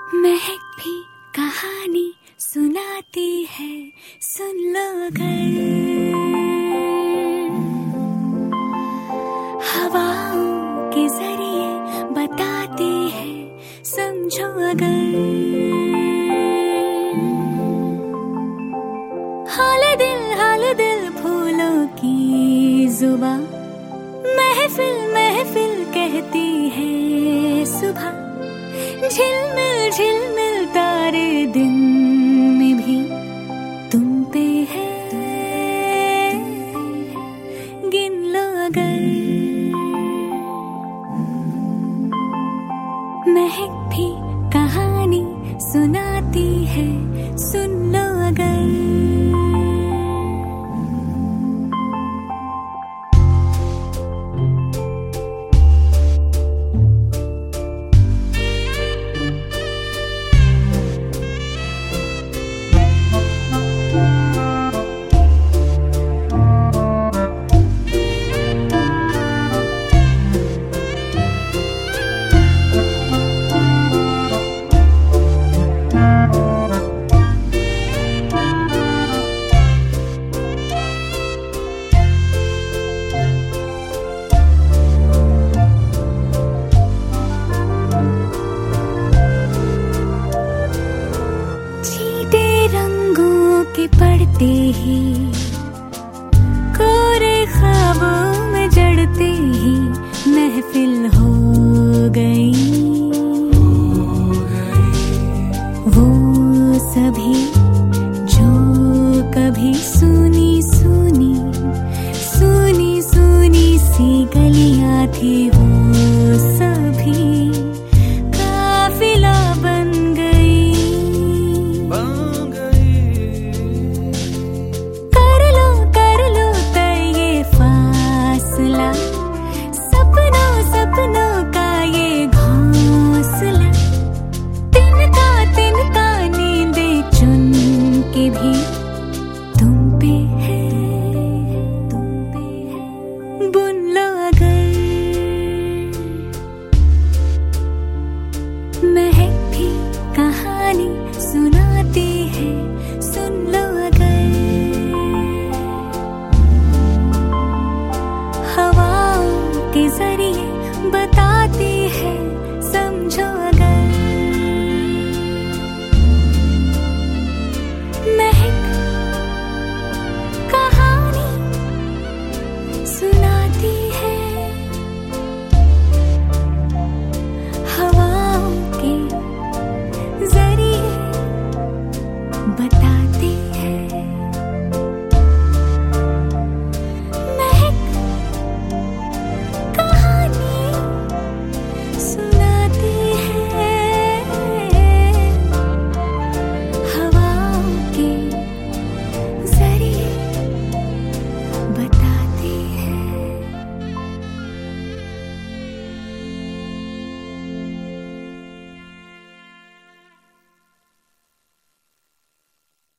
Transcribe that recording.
महक भी कहानी सुनाती है, सुन लो अगर। हवाओं के जरिए बताती है, समझो अगर। हाल दिल फूलों की जुबां, महफिल महफिल कहती है सुबह। झिलमिल झिलमिल तारे दिन में भी तुम पे है, गिन लो अगर। महक भी कहानी सुनाती है, सुन लो अगर। के पढ़ते ही, कोरे ख्वाबों में जड़ते ही महफिल हो गई। वो सभी जो कभी सुनी सुनी सी गलियां थी, वो